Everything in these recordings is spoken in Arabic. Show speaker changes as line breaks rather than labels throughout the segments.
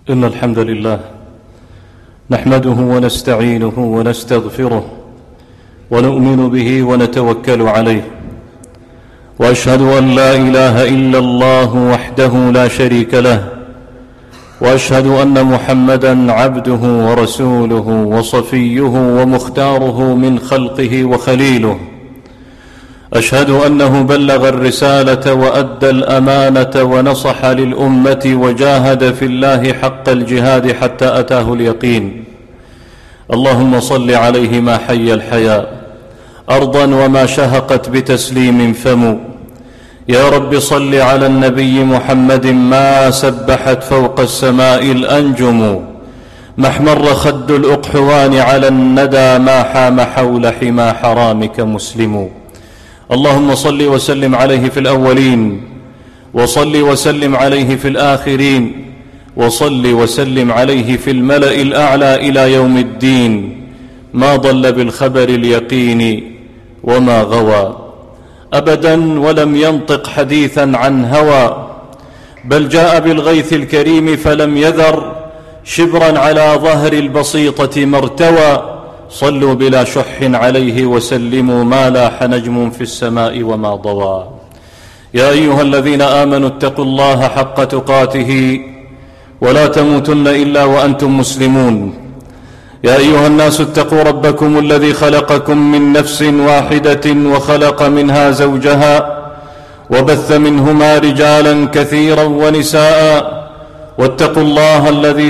إن الحمد لله نحمده ونستعينه ونستغفره ونؤمن به ونتوكل عليه، وأشهد أن لا إله إلا الله وحده لا شريك له، وأشهد أن محمدًا عبده ورسوله وصفيه ومختاره من خلقه وخليله. أشهد أنه بلغ الرسالة وأدى الأمانة ونصح للأمة وجاهد في الله حق الجهاد حتى أتاه اليقين. اللهم صل عليه ما حي الحياة أرضا وما شهقت بتسليم فمو. يا رب صل على النبي محمد ما سبحت فوق السماء الأنجم، ما احمر خد الأقحوان على الندى، ما حام حول حمى حرامك مسلم. اللهم صل وسلم عليه في الأولين، وصل وسلم عليه في الآخرين، وصل وسلم عليه في الملأ الأعلى إلى يوم الدين. ما ضل بالخبر اليقين وما غوى أبدا، ولم ينطق حديثا عن هوى، بل جاء بالغيث الكريم فلم يذر شبرا على ظهر البسيطة ما ارتوى. صلوا بلا شح عليه وسلموا، ما لاح نجم في السماء وما ضوى. يا أيها الذين آمنوا اتقوا الله حق تقاته ولا تموتن إلا وأنتم مسلمون. يا أيها الناس اتقوا ربكم الذي خلقكم من نفس واحدة وخلق منها زوجها وبث منهما رجالا كثيرا ونساء، واتقوا الله الذي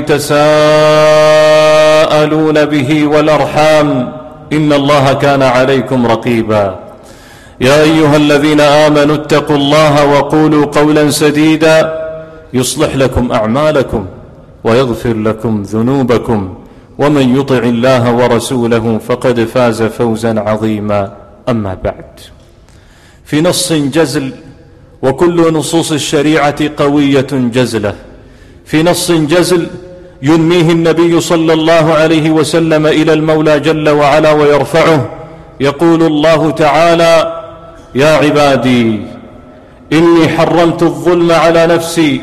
تساءلون به والأرحام، إن الله كان عليكم رقيبا. يا أيها الذين آمنوا اتقوا الله وقولوا قولا سديدا يصلح لكم أعمالكم ويغفر لكم ذنوبكم، ومن يطع الله ورسوله فقد فاز فوزا عظيما. أما بعد، في نص جزل، وكل نصوص الشريعة قوية جزلة، في نص جزل ينميه النبي صلى الله عليه وسلم إلى المولى جل وعلا ويرفعه. يقول الله تعالى: يا عبادي إني حرمت الظلم على نفسي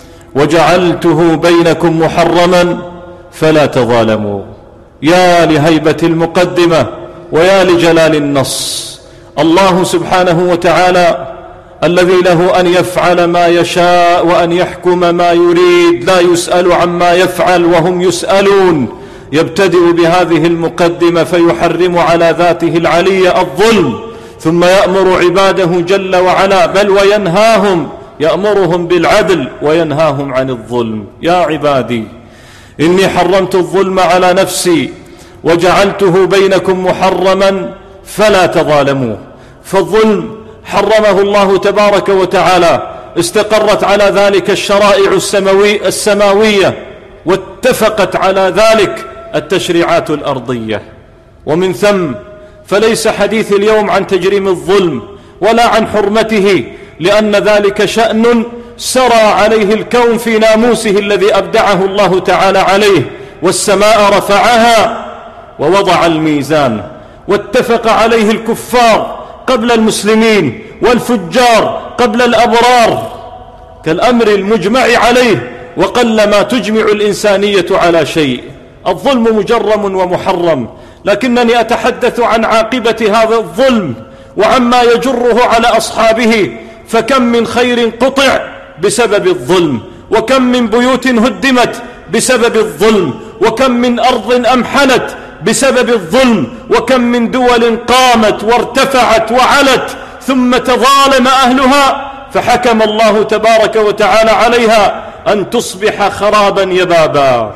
وجعلته بينكم محرما فلا تظالموا. يا لهيبة المقدمة ويا لجلال النص. الله سبحانه وتعالى الذي له أن يفعل ما يشاء وأن يحكم ما يريد، لا يسأل عما يفعل وهم يسألون، يبتدئ بهذه المقدمة فيحرم على ذاته العلية الظلم، ثم يأمر عباده جل وعلا بل وينهاهم، يأمرهم بالعدل وينهاهم عن الظلم. يا عبادي إني حرمت الظلم على نفسي وجعلته بينكم محرما فلا تظالموا. فالظلم حرمه الله تبارك وتعالى، استقرت على ذلك الشرائع السماوية، واتفقت على ذلك التشريعات الأرضية، ومن ثم فليس حديث اليوم عن تجريم الظلم ولا عن حرمته، لأن ذلك شأن سرى عليه الكون في ناموسه الذي أبدعه الله تعالى عليه. والسماء رفعها ووضع الميزان، واتفق عليه الكفار قبل المسلمين والفجار قبل الأبرار، كالأمر المجمع عليه، وقل ما تجمع الإنسانية على شيء. الظلم مجرم ومحرم، لكنني أتحدث عن عاقبة هذا الظلم وعما يجره على أصحابه. فكم من خير قطع بسبب الظلم، وكم من بيوت هدمت بسبب الظلم، وكم من أرض أمحلت بسبب الظلم، وكم من دول قامت وارتفعت وعلت ثم تظالم أهلها فحكم الله تبارك وتعالى عليها أن تصبح خرابا يبابا.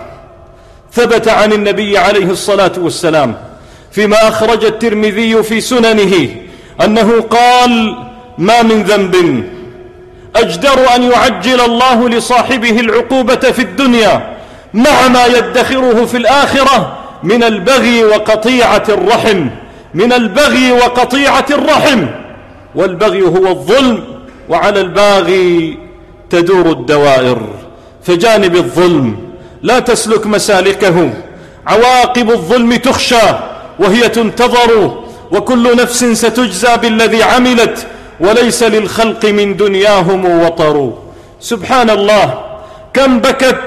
ثبت عن النبي عليه الصلاة والسلام فيما أخرج الترمذي في سننه أنه قال: ما من ذنب أجدر أن يعجل الله لصاحبه العقوبة في الدنيا مع ما يدخره في الآخرة من البغي وقطيعة الرحم، من البغي وقطيعة الرحم. والبغي هو الظلم، وعلى الباغي تدور الدوائر. فجانب الظلم لا تسلك مسالكه، عواقب الظلم تخشى وهي تنتظر، وكل نفس ستجزى بالذي عملت، وليس للخلق من دنياهم وطر. سبحان الله، كم بكت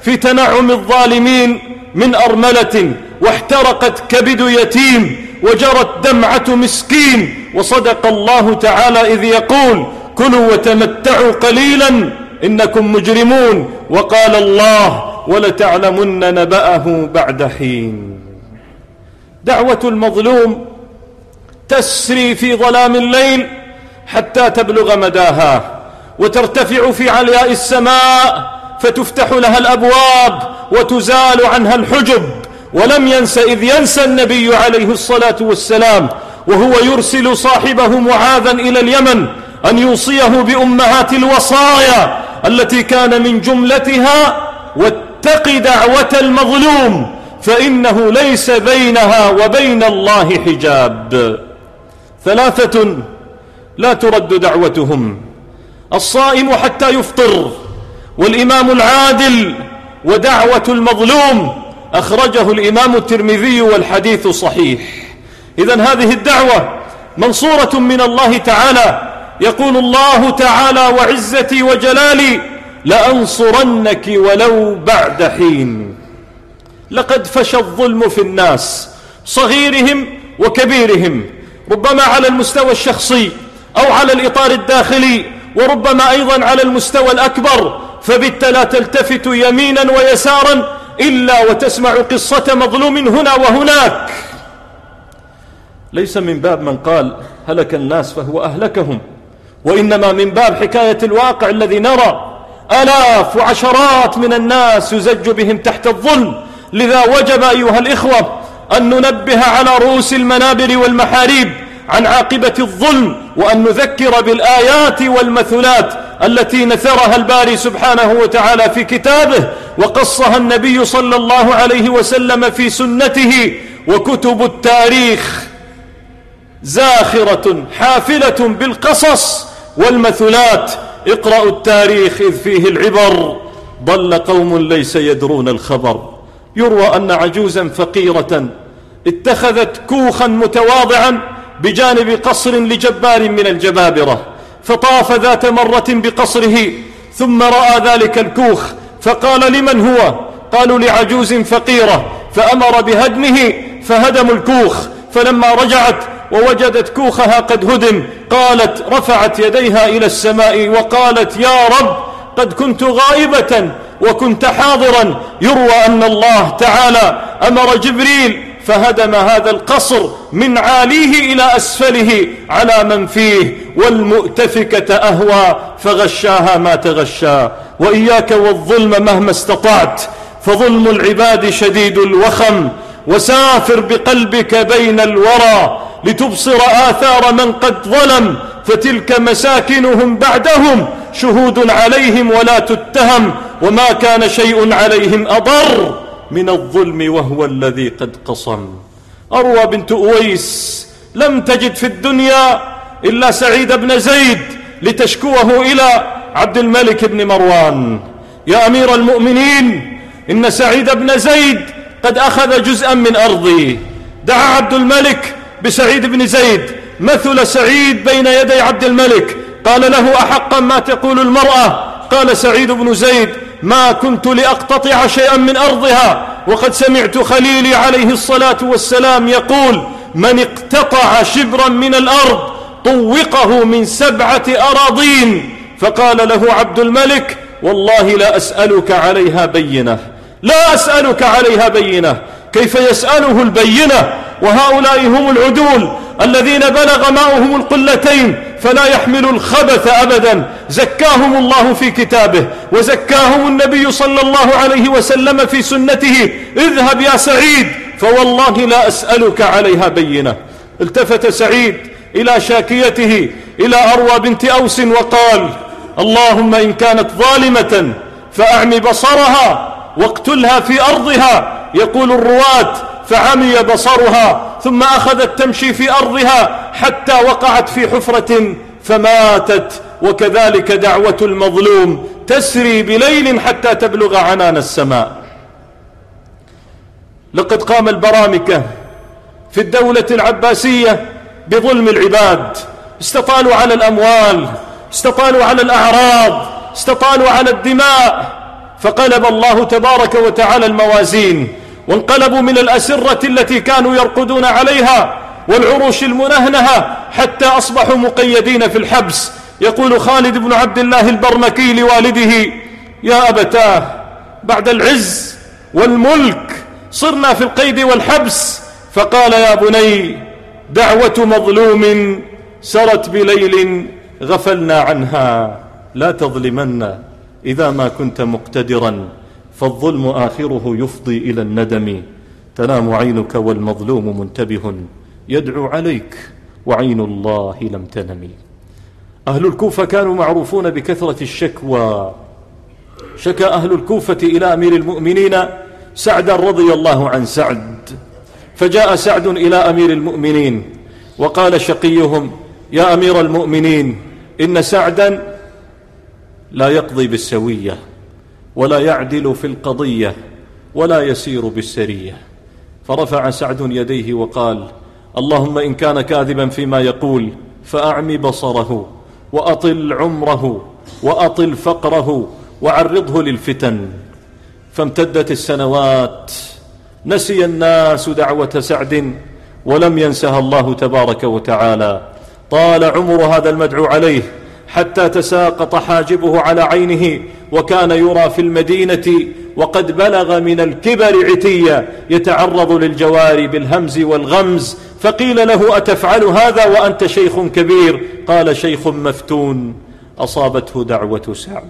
في تنعم الظالمين من أرملة، واحترقت كبد يتيم، وجرت دمعة مسكين. وصدق الله تعالى إذ يقول: كلوا وتمتعوا قليلا إنكم مجرمون. وقال الله: ولتعلمن نبأه بعد حين. دعوة المظلوم تسري في ظلام الليل حتى تبلغ مداها، وترتفع في علياء السماء فتفتح لها الأبواب وتزال عنها الحجب. ولم ينس إذ ينسى النبي عليه الصلاة والسلام وهو يرسل صاحبه معاذا إلى اليمن أن يوصيه بأمهات الوصايا التي كان من جملتها: واتق دعوة المظلوم فإنه ليس بينها وبين الله حجاب. 3 لا ترد دعوتهم: الصائم حتى يفطر، والإمام العادل، ودعوة المظلوم. أخرجه الإمام الترمذي والحديث صحيح. إذن هذه الدعوة منصورة من الله تعالى. يقول الله تعالى: وعزتي وجلالي لأنصرنك ولو بعد حين. لقد فشى الظلم في الناس صغيرهم وكبيرهم، ربما على المستوى الشخصي أو على الإطار الداخلي، وربما أيضا على المستوى الأكبر. فبت لا تلتفت يمينا ويسارا إلا وتسمع قصة مظلوم هنا وهناك. ليس من باب من قال هلك الناس فهو أهلكهم، وإنما من باب حكاية الواقع الذي نرى آلاف وعشرات من الناس يزج بهم تحت الظلم. لذا وجب أيها الإخوة أن ننبه على رؤوس المنابر والمحاريب عن عاقبة الظلم، وأن نذكر بالآيات والمثلات التي نثرها الباري سبحانه وتعالى في كتابه، وقصها النبي صلى الله عليه وسلم في سنته. وكتب التاريخ زاخرة حافلة بالقصص والمثلات. اقرأوا التاريخ إذ فيه العبر. ضل قوم ليس يدرون الخبر. يروى أن عجوزا فقيرة اتخذت كوخا متواضعا بجانب قصر لجبار من الجبابرة، فطاف ذات مرة بقصره ثم رأى ذلك الكوخ فقال: لمن هو؟ قالوا: لعجوز فقيرة. فأمر بهدمه فهدموا الكوخ. فلما رجعت ووجدت كوخها قد هدم قالت، رفعت يديها إلى السماء وقالت: يا رب، قد كنت غائبة وكنت حاضرا. يروى أن الله تعالى أمر جبريل فهدم هذا القصر من عاليه إلى أسفله على من فيه، والمؤتفكة أهوى فغشاها ما تغشى. وإياك والظلم مهما استطعت، فظلم العباد شديد الوخم. وسافر بقلبك بين الورى لتبصر آثار من قد ظلم، فتلك مساكنهم بعدهم شهود عليهم ولا تتهم، وما كان شيء عليهم أضر من الظلم وهو الذي قد قصم. أروى بنت أويس لم تجد في الدنيا إلا سعيد بن زيد لتشكوه إلى عبد الملك بن مروان: يا أمير المؤمنين، إن سعيد بن زيد قد أخذ جزءا من أرضي. دعا عبد الملك بسعيد بن زيد، مثل سعيد بين يدي عبد الملك، قال له: أحقا ما تقول المرأة؟ قال سعيد بن زيد: ما كنت لأقتطع شيئا من أرضها، وقد سمعت خليلي عليه الصلاة والسلام يقول: من اقتطع شبرا من الأرض طوقه من 7 أراضين. فقال له عبد الملك: والله لا أسألك عليها بينة، لا أسألك عليها بينة. كيف يسأله البينة وهؤلاء هم العدول الذين بلغ ماؤهم القلتين فلا يحمل الخبث أبدا؟ زكاهم الله في كتابه، وزكاهم النبي صلى الله عليه وسلم في سنته: اذهب يا سعيد فوالله لا أسألك عليها بينة. التفت سعيد إلى شاكيته إلى أروى بنت أوس وقال: اللهم إن كانت ظالمة فأعمي بصرها واقتلها في أرضها. يقول الرواة: فعمي بصرها ثم أخذت تمشي في أرضها حتى وقعت في حفرة فماتت. وكذلك دعوة المظلوم تسري بليل حتى تبلغ عنان السماء. لقد قام البرامكة في الدولة العباسية بظلم العباد، استطالوا على الأموال، استطالوا على الأعراض، استطالوا على الدماء. فقلب الله تبارك وتعالى الموازين، وانقلبوا من الأسرة التي كانوا يرقدون عليها والعروش المنهنهة حتى أصبحوا مقيدين في الحبس. يقول خالد بن عبد الله البرمكي لوالده: يا أبتاه، بعد العز والملك صرنا في القيد والحبس. فقال: يا بني، دعوة مظلوم سرت بليل غفلنا عنها، لا تظلمن إذا ما كنت مقتدرا، فالظلم آخره يفضي إلى الندم. تنام عينك والمظلوم منتبه، يدعو عليك وعين الله لم تنم. أهل الكوفة كانوا معروفون بكثرة الشكوى. شكى أهل الكوفة إلى أمير المؤمنين سعدا رضي الله عن سعد، فجاء سعد إلى أمير المؤمنين وقال شقيهم: يا أمير المؤمنين، إن سعدا لا يقضي بالسوية ولا يعدل في القضية ولا يسير بالسرية. فرفع سعد يديه وقال: اللهم إن كان كاذبا فيما يقول فأعم بصره وأطل عمره وأطل فقره وعرضه للفتن. فامتدت السنوات، نسي الناس دعوة سعد ولم ينسها الله تبارك وتعالى. طال عمر هذا المدعو عليه حتى تساقط حاجبه على عينه، وكان يرى في المدينة وقد بلغ من الكبر عتيا، يتعرض للجواري بالهمز والغمز. فقيل له: أتفعل هذا وأنت شيخ كبير؟ قال: شيخ مفتون أصابته دعوة سعد.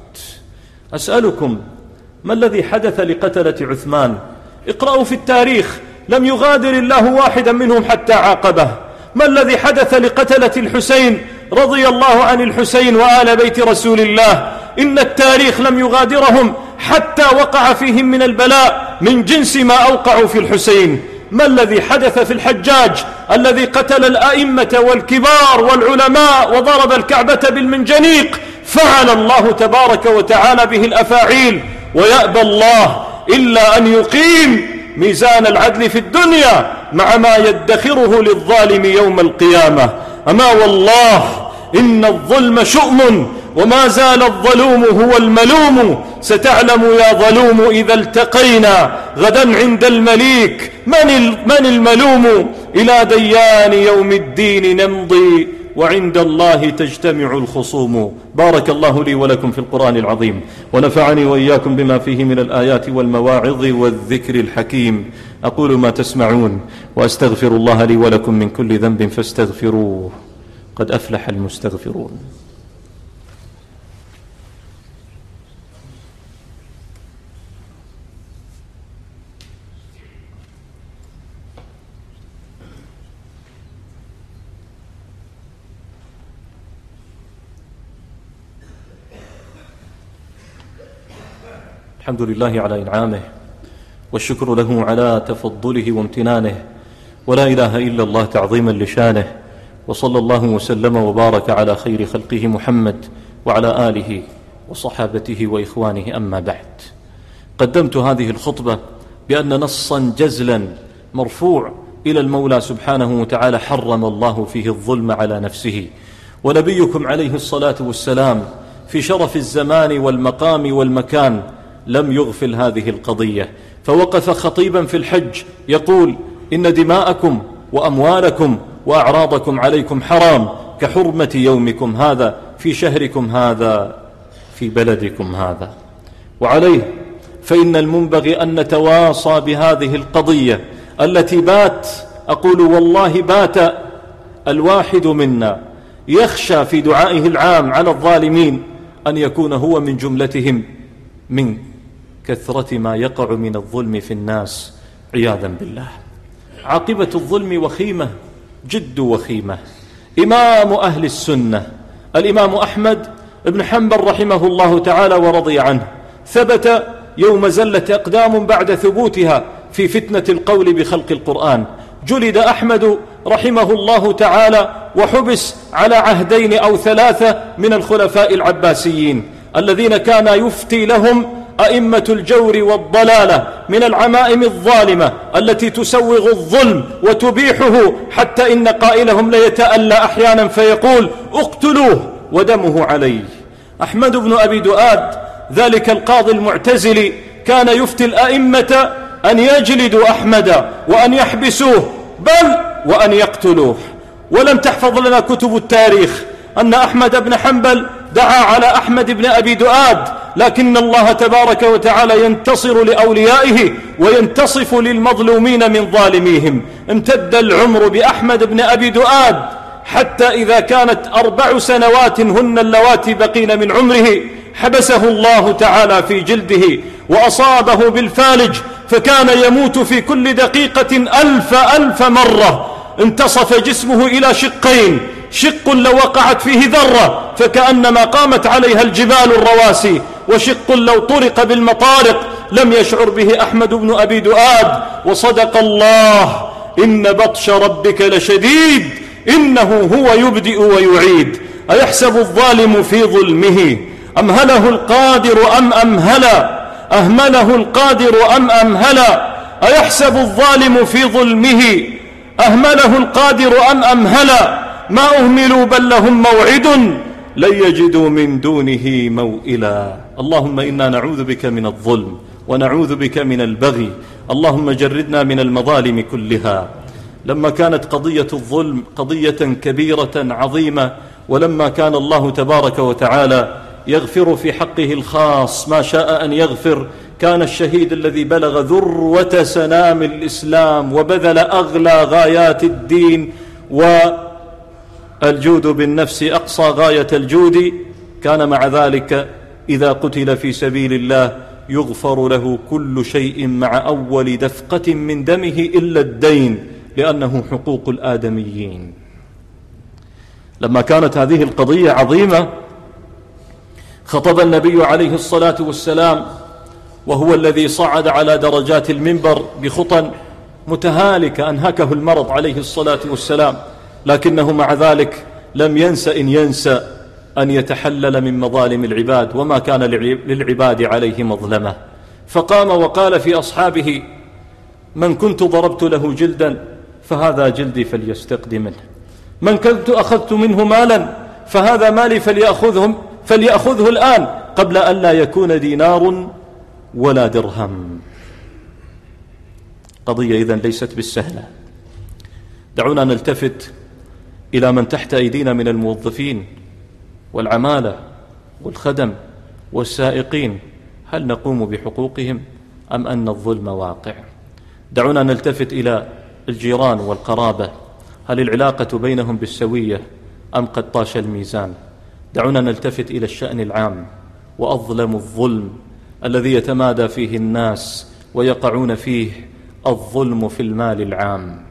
أسألكم، ما الذي حدث لقتلة عثمان؟ اقرأوا في التاريخ، لم يغادر الله واحدا منهم حتى عاقبه. ما الذي حدث لقتلة الحسين رضي الله عن الحسين وآل بيت رسول الله؟ إن التاريخ لم يغادرهم حتى وقع فيهم من البلاء من جنس ما أوقعوا في الحسين. ما الذي حدث في الحجاج الذي قتل الأئمة والكبار والعلماء وضرب الكعبة بالمنجنيق؟ فعل الله تبارك وتعالى به الأفاعيل، ويأبى الله إلا أن يقيم ميزان العدل في الدنيا مع ما يدخره للظالم يوم القيامة. أما والله إن الظلم شؤم، وما زال الظلوم هو الملوم. ستعلم يا ظلوم إذا التقينا غدا عند المليك من الملوم. إلى ديان يوم الدين نمضي، وعند الله تجتمع الخصوم. بارك الله لي ولكم في القرآن العظيم، ونفعني وإياكم بما فيه من الآيات والمواعظ والذكر الحكيم. أقول ما تسمعون، وأستغفر الله لي ولكم من كل ذنب فاستغفروه، قد أفلح المستغفرون. الحمد لله على إنعامه، والشكر له على تفضله وامتنانه، ولا إله إلا الله تعظيما لشانه. وصلى الله وسلم وبارك على خير خلقه محمد وعلى آله وصحابته وإخوانه. أما بعد، قدمت هذه الخطبة بأن نصا جزلا مرفوع إلى المولى سبحانه وتعالى حرم الله فيه الظلم على نفسه، ونبيكم عليه الصلاة والسلام في شرف الزمان والمقام والمكان لم يغفل هذه القضية، فوقف خطيبا في الحج يقول: إن دماءكم وأموالكم وأعراضكم عليكم حرام كحرمة يومكم هذا في شهركم هذا في بلدكم هذا. وعليه فإن المنبغي أن نتواصى بهذه القضية التي أقول والله بات الواحد منا يخشى في دعائه العام على الظالمين أن يكون هو من جملتهم، من كثرة ما يقع من الظلم في الناس عياذا بالله. عاقبة الظلم وخيمة، جد وخيمة. إمام أهل السنة الإمام أحمد بن حنبل رحمه الله تعالى ورضي عنه ثبت يوم زلت أقدام بعد ثبوتها في فتنة القول بخلق القرآن. جلد أحمد رحمه الله تعالى وحبس على عهدين أو ثلاثة من الخلفاء العباسيين الذين كان يفتي لهم أئمة الجور والضلالة من العمائم الظالمة التي تسوغ الظلم وتبيحه، حتى إن قائلهم ليتألى أحيانا فيقول: اقتلوه ودمه عليه. أحمد بن أبي دؤاد ذلك القاضي المعتزلي كان يفتي الأئمة أن يجلدوا أحمد وأن يحبسوه بل وأن يقتلوه. ولم تحفظ لنا كتب التاريخ أن أحمد بن حنبل دعا على أحمد بن أبي دؤاد، لكن الله تبارك وتعالى ينتصر لأوليائه وينتصف للمظلومين من ظالميهم. امتد العمر بأحمد بن أبي دؤاد حتى إذا كانت 4 سنوات هن اللواتي بقين من عمره حبسه الله تعالى في جلده وأصابه بالفالج، فكان يموت في كل دقيقة 1000 مرة. انتصف جسمه إلى شقين، شق لو وقعت فيه ذرة فكأنما قامت عليها الجبال الرواسي، وشق لو طرق بالمطارق لم يشعر به أحمد بن أبي دؤاد. وصدق الله: إن بطش ربك لشديد إنه هو يبدئ ويعيد. أيحسب الظالم في ظلمه أمهله القادر أم أهمله القادر أم أمهلا؟ أيحسب الظالم في ظلمه أهمله القادر أم أمهلا؟ ما أهملوا بل لهم موعد لن يجدوا من دونه موئلا. اللهم إنا نعوذ بك من الظلم ونعوذ بك من البغي، اللهم جردنا من المظالم كلها. لما كانت قضية الظلم قضية كبيرة عظيمة، ولما كان الله تبارك وتعالى يغفر في حقه الخاص ما شاء أن يغفر، كان الشهيد الذي بلغ ذروة سنام الإسلام وبذل أغلى غايات الدين والجود بالنفس أقصى غاية الجود، كان مع ذلك إذا قتل في سبيل الله يغفر له كل شيء مع أول دفقة من دمه إلا الدين، لأنه حقوق الآدميين. لما كانت هذه القضية عظيمة خطب النبي عليه الصلاة والسلام، وهو الذي صعد على درجات المنبر بخطى متهالكة أنهكه المرض عليه الصلاة والسلام، لكنه مع ذلك لم ينسى أن يتحلل من مظالم العباد، وما كان للعباد عليه مظلمة. فقام وقال في أصحابه: من كنت ضربت له جلدا فهذا جلدي فليستقد منه، من كنت أخذت منه مالا فهذا مالي فليأخذه الآن قبل أن لا يكون دينار ولا درهم. قضية إذن ليست بالسهلة. دعونا نلتفت إلى من تحت أيدينا من الموظفين والعمالة والخدم والسائقين، هل نقوم بحقوقهم أم أن الظلم واقع؟ دعونا نلتفت إلى الجيران والقرابة، هل العلاقة بينهم بالسوية أم قد طاش الميزان؟ دعونا نلتفت إلى الشأن العام وأظلم الظلم الذي يتمادى فيه الناس ويقعون فيه، الظلم في المال العام.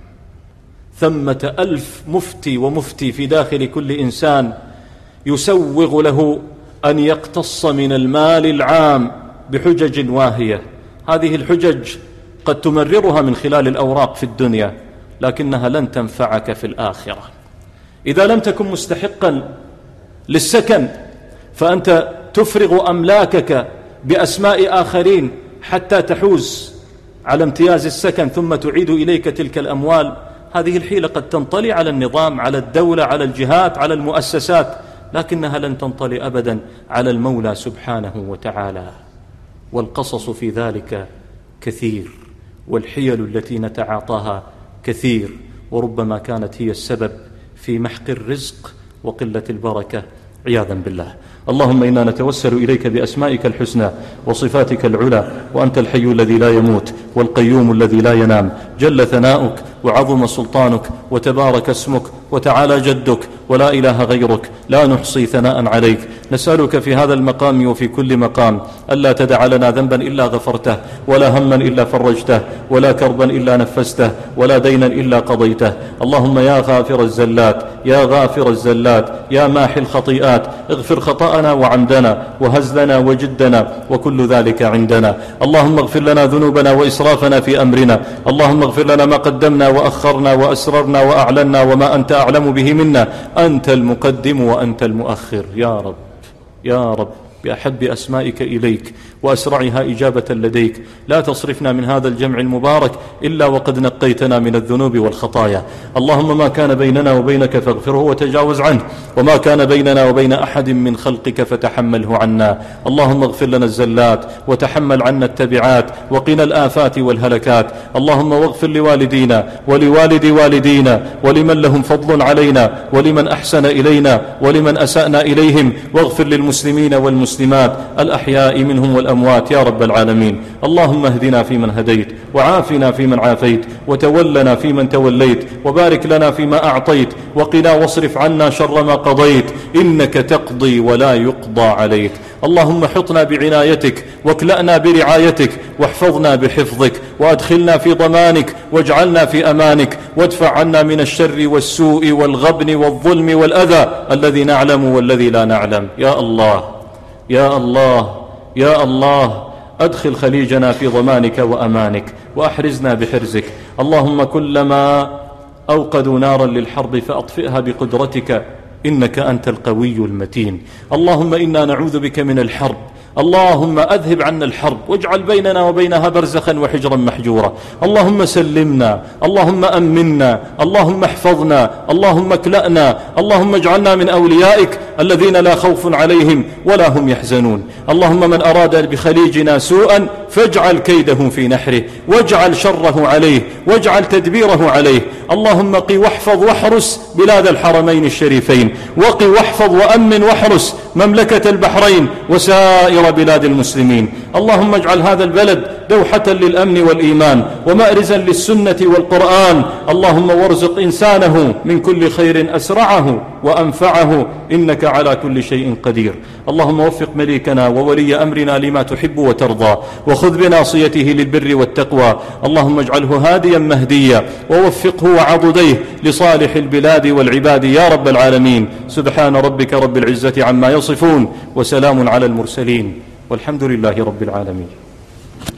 1000 مفتي ومفتي في داخل كل إنسان يسوغ له أن يقتص من المال العام بحجج واهية. هذه الحجج قد تمررها من خلال الأوراق في الدنيا، لكنها لن تنفعك في الآخرة. إذا لم تكن مستحقا للسكن فأنت تفرغ أملاكك بأسماء آخرين حتى تحوز على امتياز السكن، ثم تعيد إليك تلك الأموال. هذه الحيلة قد تنطلي على النظام، على الدولة، على الجهات، على المؤسسات، لكنها لن تنطلي أبدا على المولى سبحانه وتعالى. والقصص في ذلك كثير، والحيل التي نتعاطاها كثير، وربما كانت هي السبب في محق الرزق وقلة البركة عياذا بالله. اللهم إنا نتوسل إليك بأسمائك الحسنى وصفاتك العلى، وأنت الحي الذي لا يموت والقيوم الذي لا ينام، جل ثناؤك وعظم سلطانك وتبارك اسمك وتعالى جدك ولا إله غيرك، لا نحصي ثناء عليك. نسألك في هذا المقام وفي كل مقام ألا تدع لنا ذنبا إلا غفرته، ولا هما إلا فرجته، ولا كربا إلا نفسته، ولا دينا إلا قضيته. اللهم يا غافر الزلات، يا غافر الزلات، يا ماحي الخطيئات، اغفر خطأنا وعمدنا وهزلنا وجدنا وكل ذلك عندنا. اللهم اغفر لنا ذنوبنا وإسرافنا في أمرنا، اللهم اغفر لنا ما قدمنا وأخرنا وأسررنا وأعلنا وما أنت أعلم به منا، أنت المقدم وأنت المؤخر. يا رب يا رب بأحب أسمائك إليك وأسرعها إجابة لديك. لا تصرفنا من هذا الجمع المبارك إلا وقد نقيتنا من الذنوب والخطايا. اللهم ما كان بيننا وبينك فاغفره وتجاوز عنه، وما كان بيننا وبين أحد من خلقك فتحمله عنا. اللهم اغفر لنا الزلات وتحمل عنا التبعات وقنا الآفات والهلكات. اللهم واغفر لوالدينا ولوالد والدينا ولمن لهم فضل علينا ولمن أحسن إلينا ولمن أسأنا إليهم، واغفر للمسلمين والمسلمات الأحياء منهم والأموات يا رب العالمين. اللهم اهدنا فيمن هديت، وعافنا فيمن عافيت، وتولنا فيمن توليت، وبارك لنا فيما أعطيت، وقنا واصرف عنا شر ما قضيت، إنك تقضي ولا يقضى عليك. اللهم حطنا بعنايتك واكلأنا برعايتك، واحفظنا بحفظك، وأدخلنا في ضمانك، واجعلنا في أمانك، وادفع عنا من الشر والسوء والغبن والظلم والأذى الذي نعلم والذي لا نعلم. يا الله يا الله يا الله، أدخل خليجنا في ضمانك وأمانك، وأحرزنا بحرزك. اللهم كلما أوقدوا نارا للحرب فأطفئها بقدرتك، إنك أنت القوي المتين. اللهم إنا نعوذ بك من الحرب، اللهم أذهب عنا الحرب واجعل بيننا وبينها برزخا وحجرا محجورا. اللهم سلمنا، اللهم أمنا، اللهم احفظنا، اللهم اكلأنا، اللهم اجعلنا من أوليائك الذين لا خوف عليهم ولا هم يحزنون. اللهم من أراد بخليجنا سوءا فاجعل كيده في نحره، واجعل شره عليه، واجعل تدبيره عليه. اللهم قي واحفظ واحرس بلاد الحرمين الشريفين، وقي واحفظ وأمن واحرس مملكة البحرين وسائر بلاد المسلمين. اللهم اجعل هذا البلد دوحة للأمن والإيمان، ومأرزا للسنة والقرآن. اللهم وارزق إنسانه من كل خير أسرعه وأنفعه، إنك على كل شيء قدير. اللهم وفق مليكنا وولي أمرنا لما تحب وترضى، وخذ بناصيته للبر والتقوى. اللهم اجعله هاديا مهديا، ووفقه وعضديه لصالح البلاد والعباد يا رب العالمين. سبحان ربك رب العزة عما يصفون، وسلام على المرسلين، والحمد لله رب العالمين.